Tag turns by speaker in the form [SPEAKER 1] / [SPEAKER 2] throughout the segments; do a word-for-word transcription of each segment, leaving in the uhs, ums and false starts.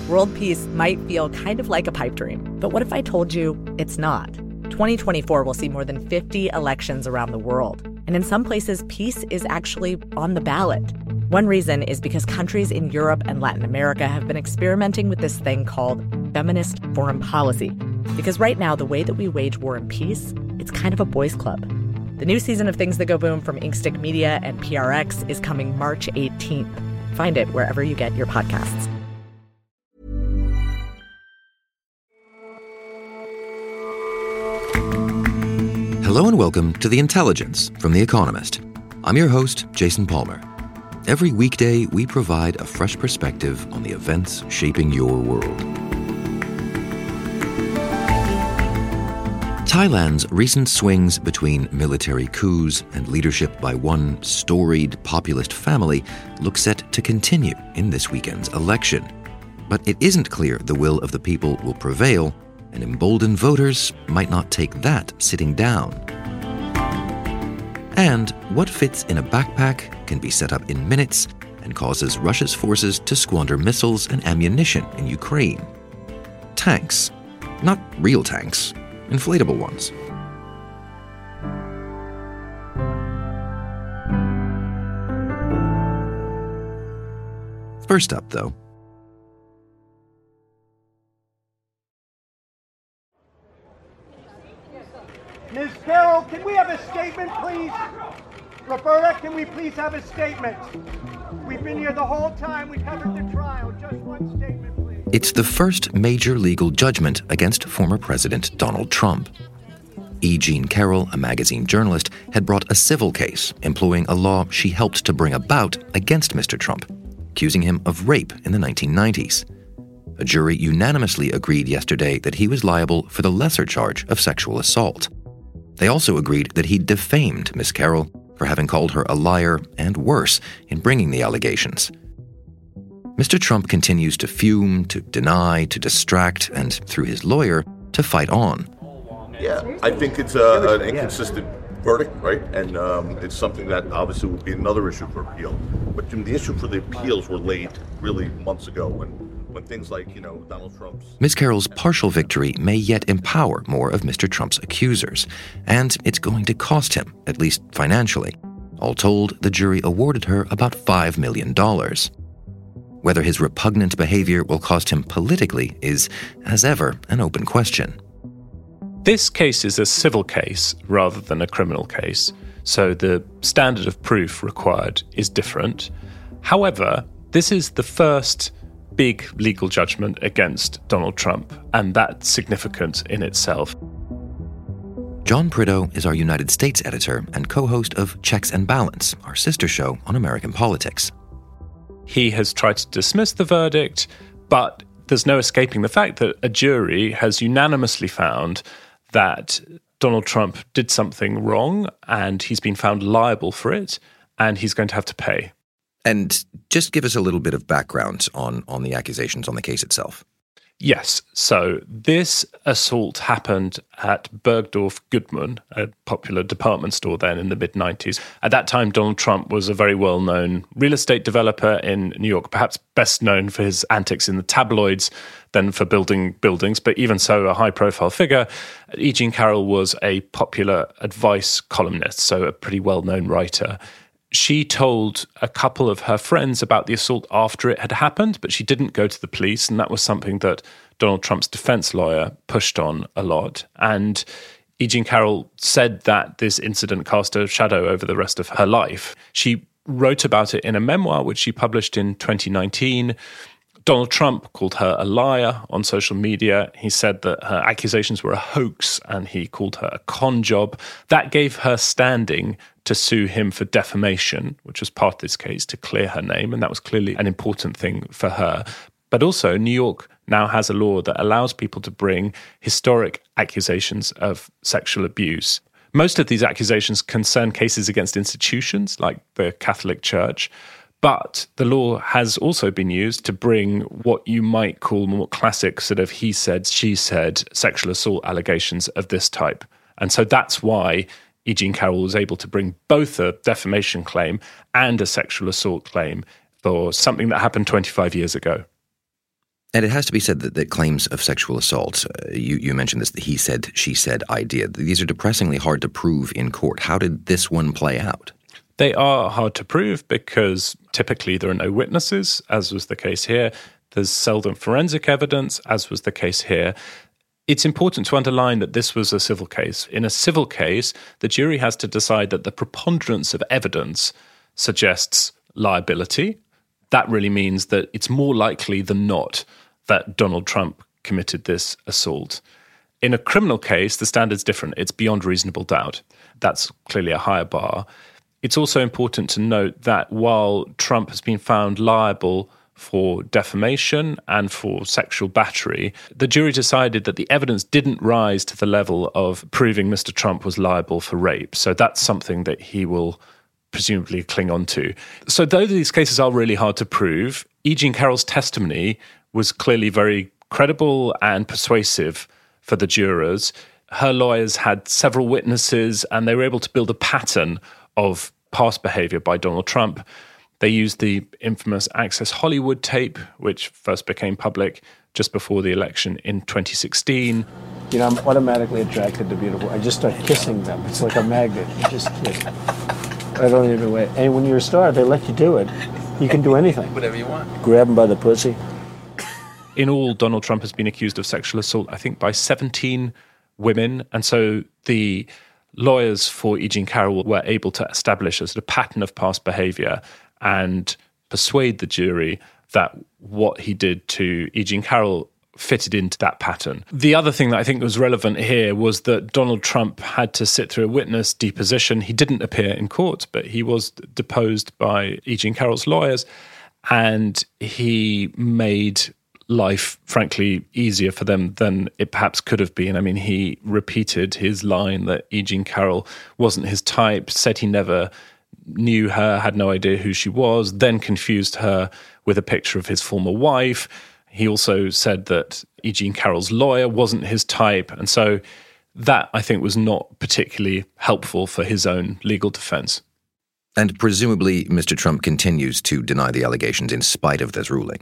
[SPEAKER 1] World peace might feel kind of like a pipe dream, but what if I told you it's not? twenty twenty-four will see more than fifty elections around the world, and in some places, peace is actually on the ballot. One reason is because countries in Europe and Latin America have been experimenting with this thing called feminist foreign policy. Because right now, the way that we wage war and peace, it's kind of a boys' club. The new season of Things That Go Boom from Inkstick Media and P R X is coming March eighteenth. Find it wherever you get your podcasts.
[SPEAKER 2] Hello and welcome to The Intelligence from The Economist. I'm your host, Jason Palmer. Every weekday, we provide a fresh perspective on the events shaping your world. Thailand's recent swings between military coups and leadership by one storied populist family look set to continue in this weekend's election. But it isn't clear the will of the people will prevail, and emboldened voters might not take that sitting down. And what fits in a backpack can be set up in minutes and causes Russia's forces to squander missiles and ammunition in Ukraine. Tanks. Not real tanks. Inflatable ones. First up, though.
[SPEAKER 3] Miz Carroll, can we have a statement, please? Roberta, can we please have a statement? We've been here the whole time. We covered the trial. Just one statement, please.
[SPEAKER 2] It's the first major legal judgment against former President Donald Trump. E. Jean Carroll, a magazine journalist, had brought a civil case employing a law she helped to bring about against Mister Trump, accusing him of rape in the nineteen nineties. A jury unanimously agreed yesterday that he was liable for the lesser charge of sexual assault. They also agreed that he defamed Miz Carroll for having called her a liar and worse in bringing the allegations. Mister Trump continues to fume, to deny, to distract, and through his lawyer, to fight on.
[SPEAKER 4] Yeah, I think it's uh, an inconsistent verdict, right? And um, it's something that obviously will be another issue for appeal. But Jim, the issue for the appeals were laid really months ago when, when things like, you know, Donald Trump's...
[SPEAKER 2] Miz Carroll's partial victory may yet empower more of Mister Trump's accusers, and it's going to cost him, at least financially. All told, the jury awarded her about five million dollars. Whether his repugnant behavior will cost him politically is, as ever, an open question.
[SPEAKER 5] This case is a civil case rather than a criminal case, so the standard of proof required is different. However, this is the first big legal judgment against Donald Trump, and that's significant in itself.
[SPEAKER 2] John Prideaux is our United States editor and co-host of Checks and Balance, our sister show on American politics.
[SPEAKER 5] He has tried to dismiss the verdict, but there's no escaping the fact that a jury has unanimously found that Donald Trump did something wrong and he's been found liable for it and he's going to have to pay.
[SPEAKER 2] And just give us a little bit of background on, on the accusations on the case itself.
[SPEAKER 5] Yes. So this assault happened at Bergdorf Goodman, a popular department store then in the mid nineties. At that time, Donald Trump was a very well-known real estate developer in New York, perhaps best known for his antics in the tabloids than for building buildings, but even so, a high-profile figure. E. Jean Carroll was a popular advice columnist, so a pretty well-known writer. She told a couple of her friends about the assault after it had happened, but she didn't go to the police, and that was something that Donald Trump's defense lawyer pushed on a lot. And E. Jean Carroll said that this incident cast a shadow over the rest of her life. She wrote about it in a memoir, which she published in twenty nineteen. Donald Trump called her a liar on social media. He said that her accusations were a hoax, and he called her a con job. That gave her standing to sue him for defamation, which was part of this case, to clear her name, and that was clearly an important thing for her. But also, New York now has a law that allows people to bring historic accusations of sexual abuse. Most of these accusations concern cases against institutions like the Catholic Church, but the law has also been used to bring what you might call more classic sort of he said, she said sexual assault allegations of this type. And so that's why E. Jean Carroll was able to bring both a defamation claim and a sexual assault claim for something that happened twenty-five years ago.
[SPEAKER 2] And it has to be said that, that claims of sexual assault, uh, you, you mentioned this, the he said, she said idea, these are depressingly hard to prove in court. How did this one play out?
[SPEAKER 5] They are hard to prove because typically there are no witnesses, as was the case here. There's seldom forensic evidence, as was the case here. It's important to underline that this was a civil case. In a civil case, the jury has to decide that the preponderance of evidence suggests liability. That really means that it's more likely than not that Donald Trump committed this assault. In a criminal case, the standard's different. It's beyond reasonable doubt. That's clearly a higher bar. It's also important to note that while Trump has been found liable for defamation and for sexual battery, the jury decided that the evidence didn't rise to the level of proving Mister Trump was liable for rape. So that's something that he will presumably cling on to. So though these cases are really hard to prove, E. Jean Carroll's testimony was clearly very credible and persuasive for the jurors. Her lawyers had several witnesses and they were able to build a pattern of past behavior by Donald Trump. They used the infamous Access Hollywood tape, which first became public just before the election in twenty sixteen.
[SPEAKER 6] You know, I'm automatically attracted to beautiful. I just start kissing them. It's like a magnet. You just kiss. I don't even wait. And when you're a star, they let you do it. You can do anything.
[SPEAKER 7] Whatever you want.
[SPEAKER 6] Grab them by the pussy.
[SPEAKER 5] In all, Donald Trump has been accused of sexual assault, I think, by seventeen women. And so the lawyers for E. Jean Carroll were able to establish a sort of pattern of past behavior and persuade the jury that what he did to E. Jean Carroll fitted into that pattern. The other thing that I think was relevant here was that Donald Trump had to sit through a witness deposition. He didn't appear in court, but he was deposed by E. Jean Carroll's lawyers, and he made life, frankly, easier for them than it perhaps could have been. I mean, he repeated his line that E. Jean Carroll wasn't his type, said he never knew her, had no idea who she was, then confused her with a picture of his former wife. He also said that E. Jean Carroll's lawyer wasn't his type. And so that, I think, was not particularly helpful for his own legal defense.
[SPEAKER 2] And presumably, Mister Trump continues to deny the allegations in spite of this ruling.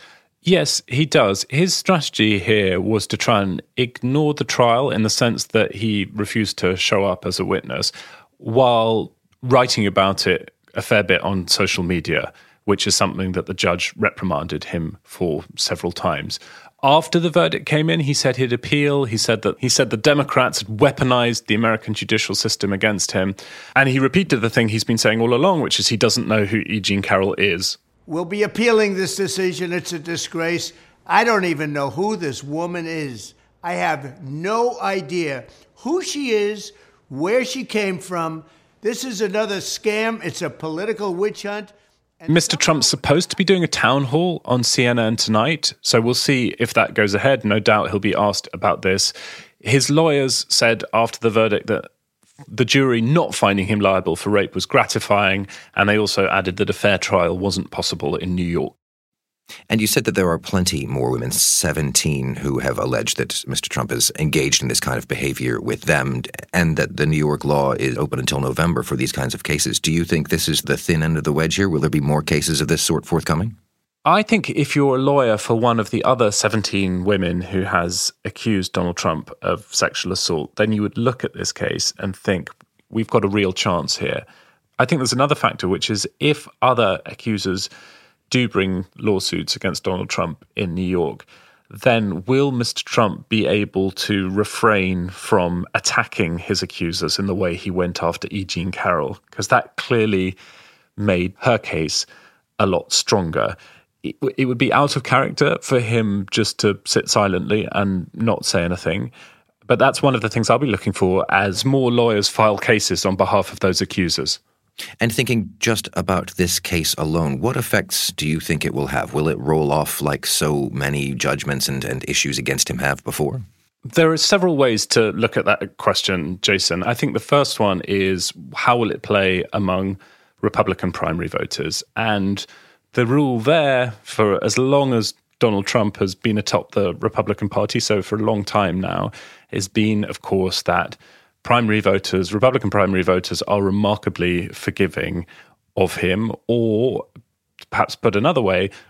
[SPEAKER 5] Yes, he does. His strategy here was to try and ignore the trial in the sense that he refused to show up as a witness while writing about it a fair bit on social media, which is something that the judge reprimanded him for several times. After the verdict came in, he said he'd appeal. He said that he said the Democrats had weaponized the American judicial system against him. And he repeated the thing he's been saying all along, which is he doesn't know who E. Jean Carroll is.
[SPEAKER 8] We'll be appealing this decision. It's a disgrace. I don't even know who this woman is. I have no idea who she is, where she came from. This is another scam. It's a political witch hunt. And
[SPEAKER 5] Mister Trump's supposed to be doing a town hall on C N N tonight, so we'll see if that goes ahead. No doubt he'll be asked about this. His lawyers said after the verdict that the jury not finding him liable for rape was gratifying, and they also added that a fair trial wasn't possible in New York.
[SPEAKER 2] And you said that there are plenty more women, seventeen, who have alleged that Mister Trump is engaged in this kind of behavior with them, and that the New York law is open until November for these kinds of cases. Do you think this is the thin end of the wedge here? Will there be more cases of this sort forthcoming?
[SPEAKER 5] I think if you're a lawyer for one of the other seventeen women who has accused Donald Trump of sexual assault, then you would look at this case and think, we've got a real chance here. I think there's another factor, which is if other accusers do bring lawsuits against Donald Trump in New York, then will Mister Trump be able to refrain from attacking his accusers in the way he went after E. Jean Carroll? Because that clearly made her case a lot stronger. It, it would be out of character for him just to sit silently and not say anything. But that's one of the things I'll be looking for as more lawyers file cases on behalf of those accusers.
[SPEAKER 2] And thinking just about this case alone, what effects do you think it will have? Will it roll off like so many judgments and, and issues against him have before?
[SPEAKER 5] There are several ways to look at that question, Jason. I think the first one is how will it play among Republican primary voters? And the rule there, for as long as Donald Trump has been atop the Republican Party, so for a long time now, has been, of course, that primary voters, Republican primary voters, are remarkably forgiving of him, or perhaps put another way,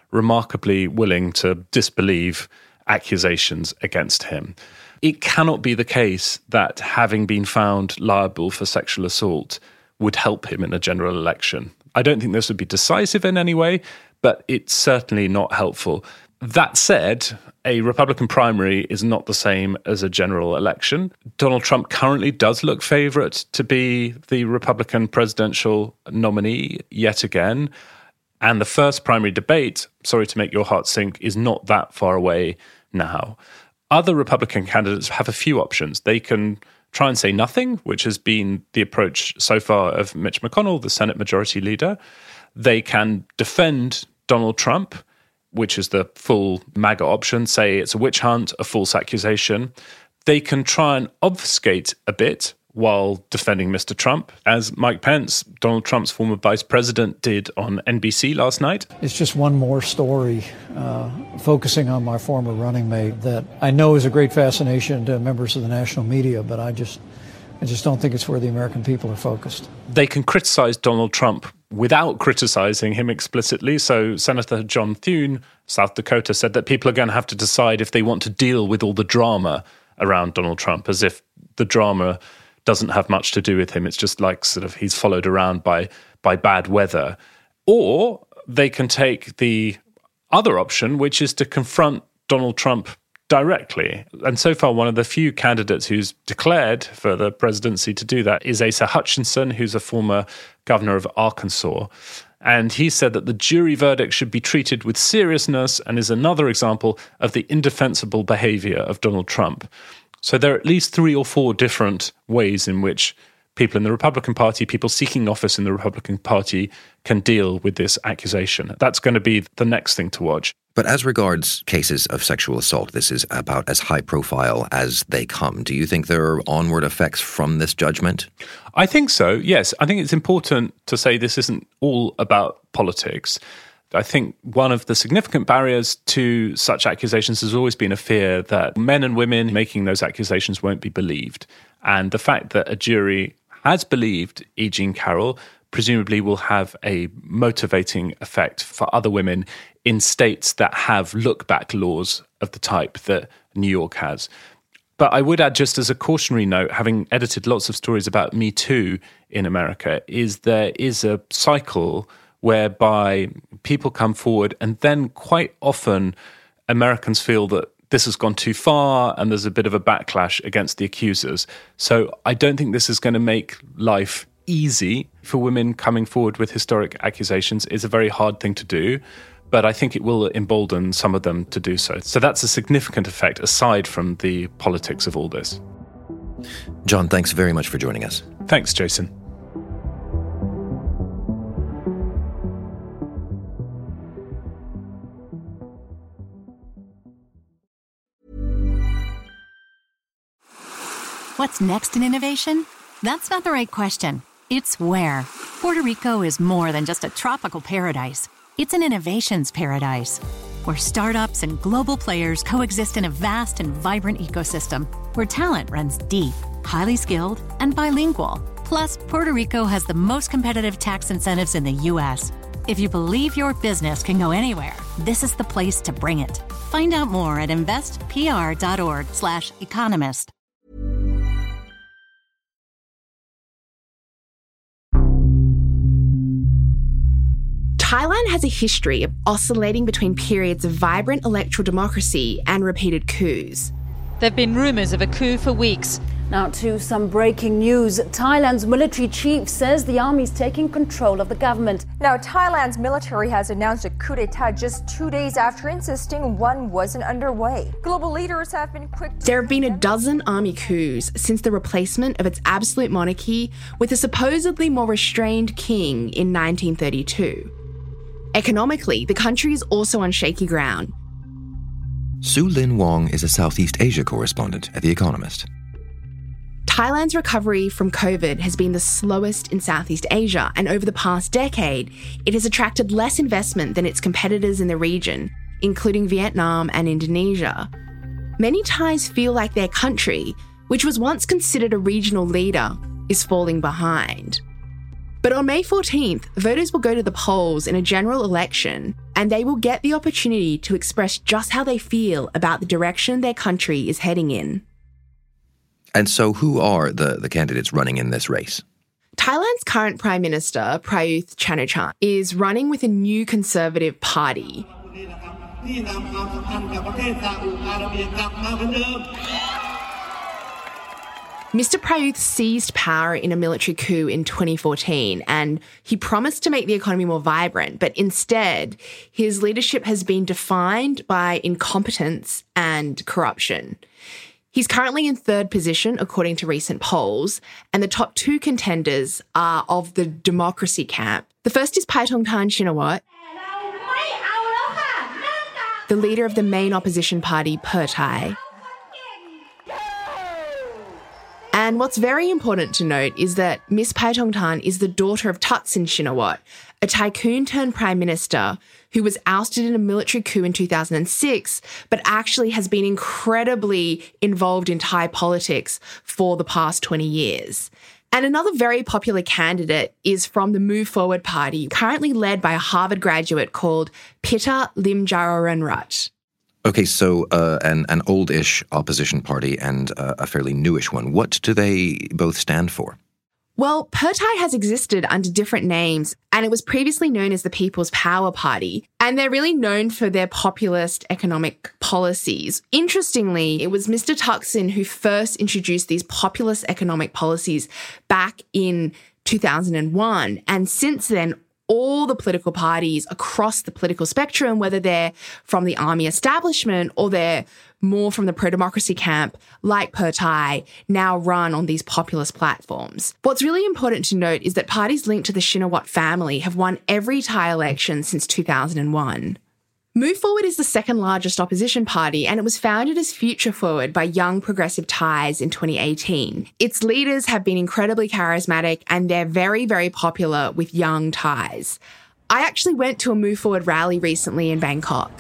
[SPEAKER 5] remarkably willing to disbelieve accusations against him. It cannot be the case that having been found liable for sexual assault would help him in a general election. I don't think this would be decisive in any way, but it's certainly not helpful. That said, a Republican primary is not the same as a general election. Donald Trump currently does look favorite to be the Republican presidential nominee yet again. And the first primary debate, sorry to make your heart sink, is not that far away now. Other Republican candidates have a few options. They can try and say nothing, which has been the approach so far of Mitch McConnell, the Senate Majority Leader. They can defend Donald Trump, which is the full MAGA option, say it's a witch hunt, a false accusation. They can try and obfuscate a bit while defending Mister Trump, as Mike Pence, Donald Trump's former vice president, did on N B C last night.
[SPEAKER 7] It's just one more story uh, focusing on my former running mate that I know is a great fascination to members of the national media, but I just I just don't think it's where the American people are focused.
[SPEAKER 5] They can criticize Donald Trump without criticizing him explicitly. So Senator John Thune, South Dakota, said that people are going to have to decide if they want to deal with all the drama around Donald Trump, as if the drama doesn't have much to do with him. It's just like sort of he's followed around by by bad weather. Or they can take the other option, which is to confront Donald Trump directly. And so far, one of the few candidates who's declared for the presidency to do that is Asa Hutchinson, who's a former governor of Arkansas. And he said that the jury verdict should be treated with seriousness and is another example of the indefensible behavior of Donald Trump. So there are at least three or four different ways in which people in the Republican Party, people seeking office in the Republican Party, can deal with this accusation. That's going to be the next thing to watch.
[SPEAKER 2] But as regards cases of sexual assault, this is about as high profile as they come. Do you think there are onward effects from this judgment?
[SPEAKER 5] I think so, yes. I think it's important to say this isn't all about politics. I think one of the significant barriers to such accusations has always been a fear that men and women making those accusations won't be believed. And the fact that a jury has believed E. Jean Carroll presumably will have a motivating effect for other women in states that have look-back laws of the type that New York has. But I would add, just as a cautionary note, having edited lots of stories about Me Too in America, is there is a cycle whereby people come forward and then quite often Americans feel that this has gone too far and there's a bit of a backlash against the accusers. So I don't think this is going to make life easy for women coming forward with historic accusations. It's a very hard thing to do, but I think it will embolden some of them to do so. So that's a significant effect aside from the politics of all this.
[SPEAKER 2] John, thanks very much for joining us.
[SPEAKER 5] Thanks, Jason.
[SPEAKER 9] What's next in innovation? That's not the right question. It's where. Puerto Rico is more than just a tropical paradise. It's an innovations paradise, where startups and global players coexist in a vast and vibrant ecosystem, where talent runs deep, highly skilled, and bilingual. Plus, Puerto Rico has the most competitive tax incentives in the U S. If you believe your business can go anywhere, this is the place to bring it. Find out more at investpr.org slash economist.
[SPEAKER 10] Thailand has a history of oscillating between periods of vibrant electoral democracy and repeated coups.
[SPEAKER 11] There have been rumours of a coup for weeks.
[SPEAKER 12] Now to some breaking news. Thailand's military chief says the army's taking control of the government.
[SPEAKER 13] Now, Thailand's military has announced a coup d'etat just two days after insisting one wasn't underway. Global leaders have been quick to...
[SPEAKER 10] There have been a dozen army coups since the replacement of its absolute monarchy with a supposedly more restrained king in nineteen thirty-two. Economically, the country is also on shaky ground.
[SPEAKER 2] Su Lin Wong is a Southeast Asia correspondent at The Economist.
[SPEAKER 10] Thailand's recovery from COVID has been the slowest in Southeast Asia, and over the past decade, it has attracted less investment than its competitors in the region, including Vietnam and Indonesia. Many Thais feel like their country, which was once considered a regional leader, is falling behind. But on May fourteenth, voters will go to the polls in a general election, and they will get the opportunity to express just how they feel about the direction their country is heading in.
[SPEAKER 2] And so who are the, the candidates running in this race?
[SPEAKER 10] Thailand's current Prime Minister, Prayuth Chan-o-cha, is running with a new Conservative Party. Mister Prayuth seized power in a military coup in twenty fourteen, and he promised to make the economy more vibrant, but instead, his leadership has been defined by incompetence and corruption. He's currently in third position, according to recent polls, and the top two contenders are of the democracy camp. The first is Paetongtarn Shinawatra, the leader of the main opposition party, Pheu Thai. And what's very important to note is that Miss Paetongtarn is the daughter of Thaksin Shinawatra, a tycoon turned prime minister who was ousted in a military coup in two thousand six, but actually has been incredibly involved in Thai politics for the past twenty years. And another very popular candidate is from the Move Forward Party, currently led by a Harvard graduate called Pitta Limjaroenrat.
[SPEAKER 2] Okay, so uh, an, an old-ish opposition party and uh, a fairly newish one. What do they both stand for?
[SPEAKER 10] Well, Pheu Thai has existed under different names, and it was previously known as the People's Power Party, and they're really known for their populist economic policies. Interestingly, it was Mister Thaksin who first introduced these populist economic policies back in two thousand one, and since then, all the political parties across the political spectrum, whether they're from the army establishment or they're more from the pro-democracy camp, like Pheu Thai, now run on these populist platforms. What's really important to note is that parties linked to the Shinawatra family have won every Thai election since two thousand one. Move Forward is the second largest opposition party, and it was founded as Future Forward by young progressive Thais in twenty eighteen. Its leaders have been incredibly charismatic, and they're very, very popular with young Thais. I actually went to a Move Forward rally recently in Bangkok.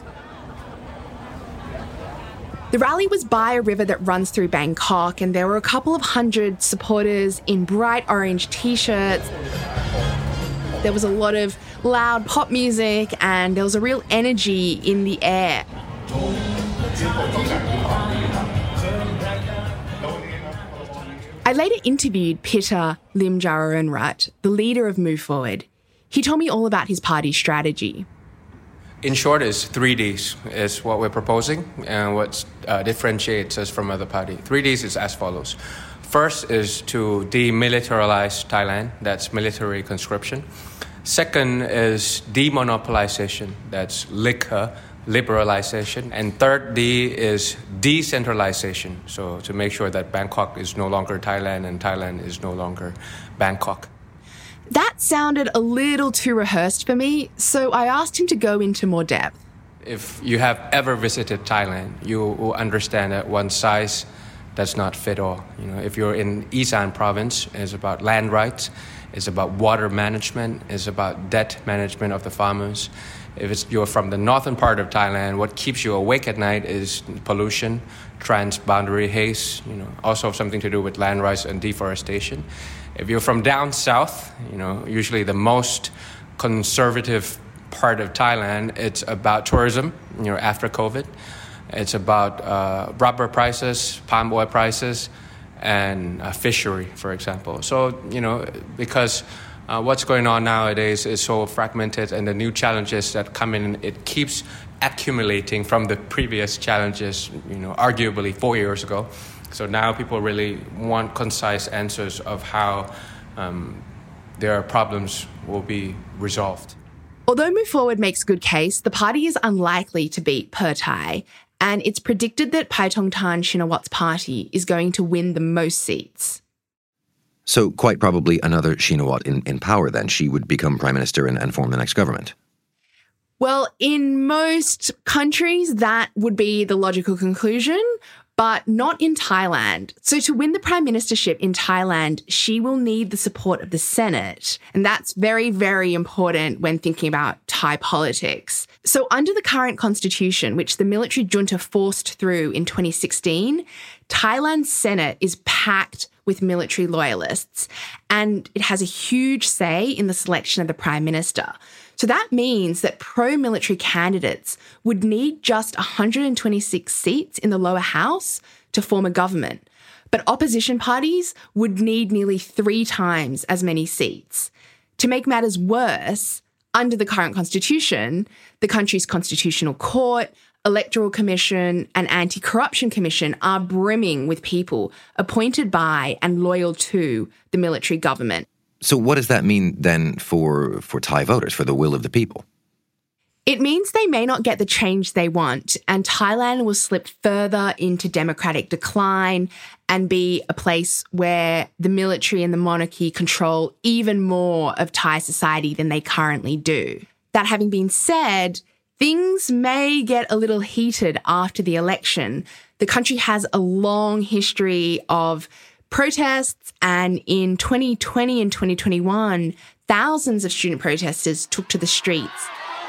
[SPEAKER 10] The rally was by a river that runs through Bangkok, and there were a couple of hundred supporters in bright orange t-shirts. There was a lot of loud pop music, and there was a real energy in the air. I later interviewed Pitta Limjaroenrat, the leader of Move Forward. He told me all about his party's strategy.
[SPEAKER 14] In short, is three Ds is what we're proposing and what uh, differentiates us from other parties. Three Ds is as follows. First is to demilitarize Thailand, that's military conscription. Second is demonopolization, that's liquor liberalization. And third D is decentralization, so to make sure that Bangkok is no longer Thailand and Thailand is no longer Bangkok.
[SPEAKER 10] That sounded a little too rehearsed for me, so I asked him to go into more depth.
[SPEAKER 14] If you have ever visited Thailand, you will understand that one size does not fit all. You know, if you're in Isan province, it's about land rights, it's about water management, it's about debt management of the farmers. If it's, you're from the northern part of Thailand, what keeps you awake at night is pollution, transboundary haze, you know, also something to do with land rights and deforestation. If you're from down south, you know, usually the most conservative part of Thailand, it's about tourism, you know, after COVID. It's about uh, rubber prices, palm oil prices, and uh, fishery, for example. So, you know, because uh, what's going on nowadays is so fragmented, and the new challenges that come in, it keeps accumulating from the previous challenges, you know, arguably four years ago. So now people really want concise answers of how um, their problems will be resolved.
[SPEAKER 10] Although Move Forward makes a good case, the party is unlikely to beat Pheu Thai, and it's predicted that Paetongtarn Shinawatra's party is going to win the most seats.
[SPEAKER 2] So quite probably another Shinawatra in, in power then. She would become prime minister and, and form the next government.
[SPEAKER 10] Well, in most countries, that would be the logical conclusion, but not in Thailand. So to win the prime ministership in Thailand, she will need the support of the Senate. And that's very, very important when thinking about Thai politics. So under the current constitution, which the military junta forced through in twenty sixteen, Thailand's Senate is packed with military loyalists, and it has a huge say in the selection of the prime minister. So that means that pro-military candidates would need just one hundred twenty-six seats in the lower house to form a government. But opposition parties would need nearly three times as many seats. To make matters worse, under the current constitution, the country's constitutional court, electoral commission and anti-corruption commission are brimming with people appointed by and loyal to the military government.
[SPEAKER 2] So what does that mean then for, for Thai voters, for the will of the people?
[SPEAKER 10] It means they may not get the change they want, and Thailand will slip further into democratic decline and be a place where the military and the monarchy control even more of Thai society than they currently do. That having been said, things may get a little heated after the election. The country has a long history of protests, and in twenty twenty and twenty twenty-one, thousands of student protesters took to the streets,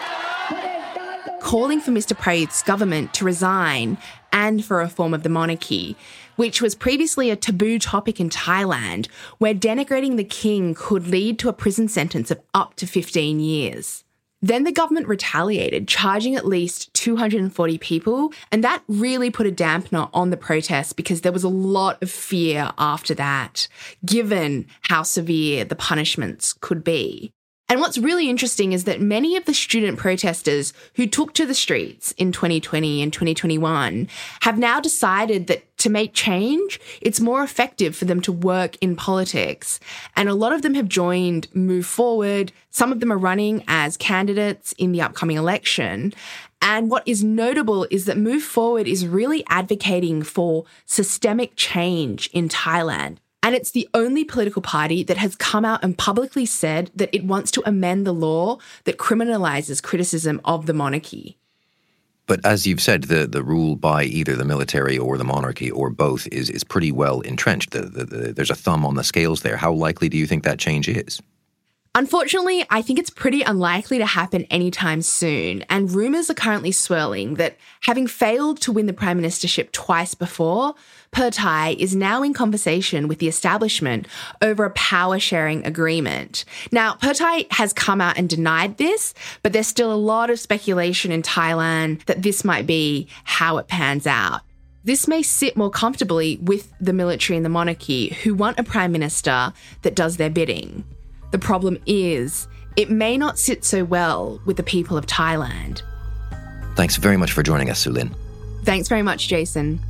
[SPEAKER 10] calling for Mister Prayut's government to resign and for a reform of the monarchy, which was previously a taboo topic in Thailand, where denigrating the king could lead to a prison sentence of up to fifteen years. Then the government retaliated, charging at least two hundred forty people, and that really put a dampener on the protests because there was a lot of fear after that, given how severe the punishments could be. And what's really interesting is that many of the student protesters who took to the streets in twenty twenty and twenty twenty-one have now decided that to make change, it's more effective for them to work in politics. And a lot of them have joined Move Forward. Some of them are running as candidates in the upcoming election. And what is notable is that Move Forward is really advocating for systemic change in Thailand. And it's the only political party that has come out and publicly said that it wants to amend the law that criminalises criticism of the monarchy.
[SPEAKER 2] But as you've said, the, the rule by either the military or the monarchy or both is, is pretty well entrenched. The, the, the, there's a thumb on the scales there. How likely do you think that change is?
[SPEAKER 10] Unfortunately, I think it's pretty unlikely to happen anytime soon, and rumours are currently swirling that having failed to win the prime ministership twice before, Pheu Thai is now in conversation with the establishment over a power-sharing agreement. Now, Pheu Thai has come out and denied this, but there's still a lot of speculation in Thailand that this might be how it pans out. This may sit more comfortably with the military and the monarchy, who want a prime minister that does their bidding. The problem is, it may not sit so well with the people of Thailand.
[SPEAKER 2] Thanks very much for joining us, Sue Lin.
[SPEAKER 10] Thanks very much, Jason.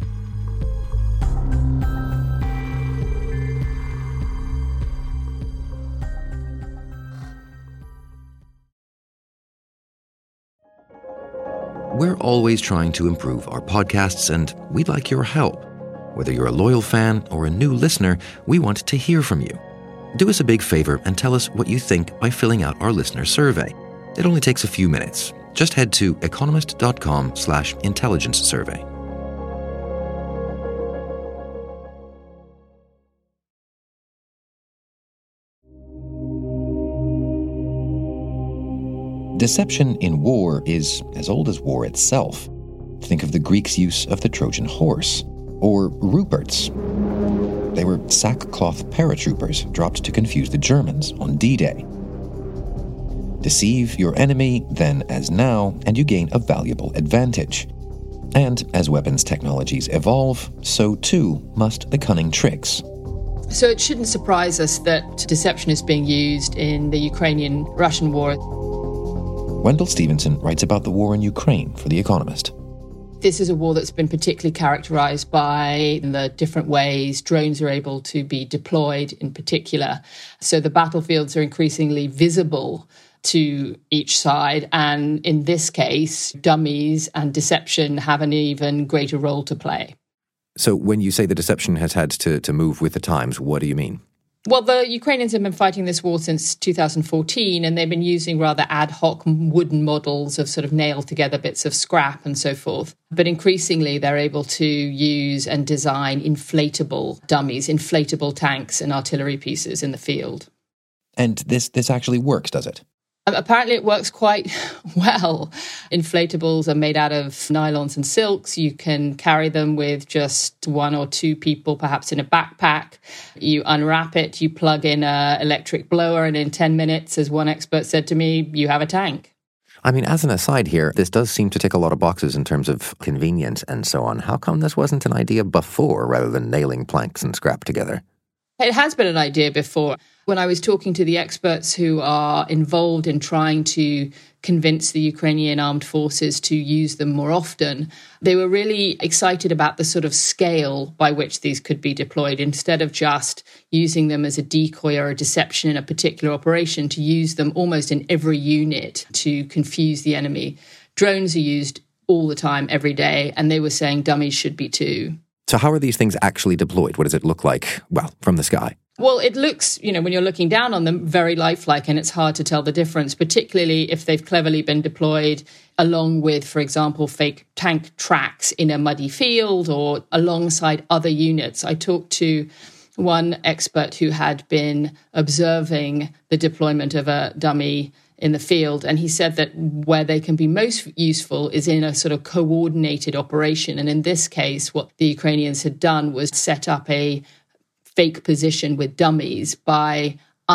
[SPEAKER 2] We're always trying to improve our podcasts, and we'd like your help. Whether you're a loyal fan or a new listener, we want to hear from you. Do us a big favor and tell us what you think by filling out our listener survey. It only takes a few minutes. Just head to economist.com slash intelligence survey. Deception in war is as old as war itself. Think of the Greeks' use of the Trojan horse, or Ruperts. They were sackcloth paratroopers dropped to confuse the Germans on D-Day. Deceive your enemy then as now, and you gain a valuable advantage. And as weapons technologies evolve, so too must the cunning tricks.
[SPEAKER 15] So it shouldn't surprise us that deception is being used in the Ukrainian-Russian war.
[SPEAKER 2] Wendell Stevenson writes about the war in Ukraine for The Economist.
[SPEAKER 15] This is a war that's been particularly characterised by the different ways drones are able to be deployed in particular. So the battlefields are increasingly visible to each side. And in this case, dummies and deception have an even greater role to play.
[SPEAKER 2] So when you say the deception has had to, to move with the times, what do you mean?
[SPEAKER 15] Well, the Ukrainians have been fighting this war since two thousand fourteen, and they've been using rather ad hoc wooden models of sort of nailed together bits of scrap and so forth. But increasingly, they're able to use and design inflatable dummies, inflatable tanks and artillery pieces in the field.
[SPEAKER 2] And this, this actually works, does it?
[SPEAKER 15] Apparently it works quite well. Inflatables are made out of nylons and silks. You can carry them with just one or two people, perhaps in a backpack. You unwrap it, you plug in an electric blower, and in ten minutes, as one expert said to me, you have a tank.
[SPEAKER 2] I mean, as an aside here, this does seem to tick a lot of boxes in terms of convenience and so on. How come this wasn't an idea before rather than nailing planks and scrap together?
[SPEAKER 15] It has been an idea before. When I was talking to the experts who are involved in trying to convince the Ukrainian armed forces to use them more often, they were really excited about the sort of scale by which these could be deployed, instead of just using them as a decoy or a deception in a particular operation, to use them almost in every unit to confuse the enemy. Drones are used all the time, every day, and they were saying dummies should be too.
[SPEAKER 2] So how are these things actually deployed? What does it look like, well, from the sky?
[SPEAKER 15] Well, it looks, you know, when you're looking down on them, very lifelike, and it's hard to tell the difference, particularly if they've cleverly been deployed along with, for example, fake tank tracks in a muddy field or alongside other units. I talked to one expert who had been observing the deployment of a dummy in the field, and he said that where they can be most useful is in a sort of coordinated operation. And in this case, what the Ukrainians had done was set up a fake position with dummies by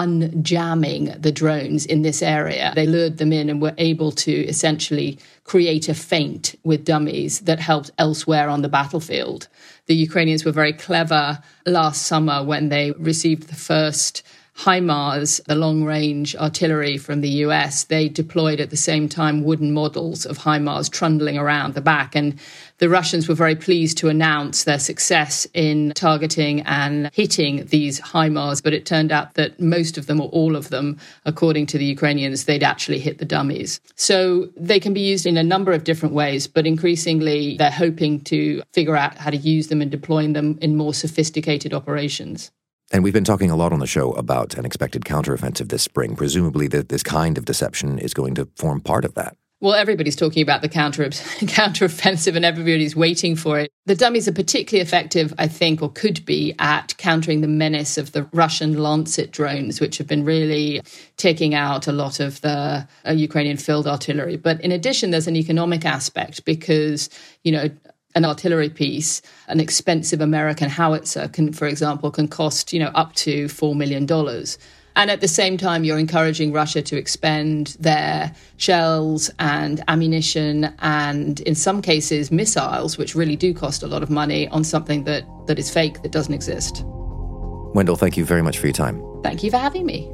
[SPEAKER 15] unjamming the drones in this area. They lured them in and were able to essentially create a feint with dummies that helped elsewhere on the battlefield. The Ukrainians were very clever last summer when they received the first HIMARS, the long-range artillery from the U S. They deployed at the same time wooden models of HIMARS trundling around the back. And the Russians were very pleased to announce their success in targeting and hitting these HIMARS. But it turned out that most of them, or all of them, according to the Ukrainians, they'd actually hit the dummies. So they can be used in a number of different ways, but increasingly they're hoping to figure out how to use them and deploying them in more sophisticated operations.
[SPEAKER 2] And we've been talking a lot on the show about an expected counteroffensive this spring. Presumably that this kind of deception is going to form part of that.
[SPEAKER 15] Well, everybody's talking about the counter counteroffensive and everybody's waiting for it. The dummies are particularly effective, I think, or could be, at countering the menace of the Russian Lancet drones, which have been really taking out a lot of the uh, Ukrainian field artillery. But in addition, there's an economic aspect because, you know, an artillery piece, an expensive American howitzer can, for example, can cost, you know, up to four million dollars. And at the same time, you're encouraging Russia to expend their shells and ammunition and, in some cases, missiles, which really do cost a lot of money, on something that, that is fake, that doesn't exist.
[SPEAKER 2] Wendell, thank you very much for your time.
[SPEAKER 15] Thank you for having me.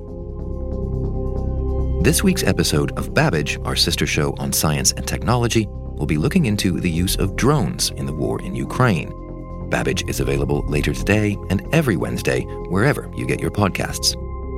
[SPEAKER 2] This week's episode of Babbage, our sister show on science and technology, will be looking into the use of drones in the war in Ukraine. Babbage is available later today and every Wednesday, wherever you get your podcasts.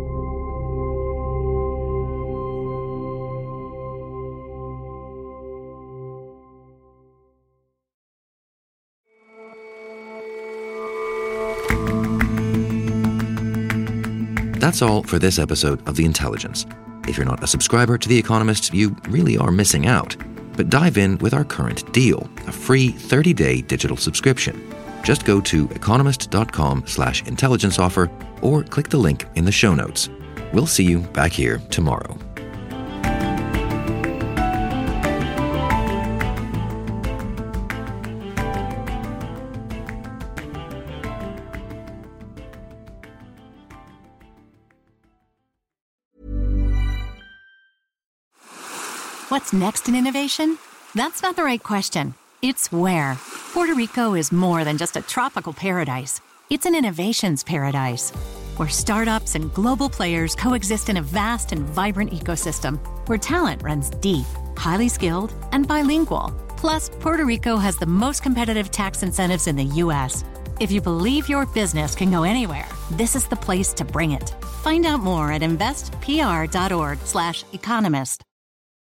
[SPEAKER 2] That's all for this episode of The Intelligence. If you're not a subscriber to The Economist, you really are missing out. But dive in with our current deal, a free thirty-day digital subscription. Just go to economist.com slash intelligence offer or click the link in the show notes. We'll see you back here tomorrow.
[SPEAKER 9] What's next in innovation? That's not the right question. It's where. Puerto Rico is more than just a tropical paradise. It's an innovations paradise, where startups and global players coexist in a vast and vibrant ecosystem, where talent runs deep, highly skilled, and bilingual. Plus, Puerto Rico has the most competitive tax incentives in the U S. If you believe your business can go anywhere, this is the place to bring it. Find out more at investpr.org slash economist.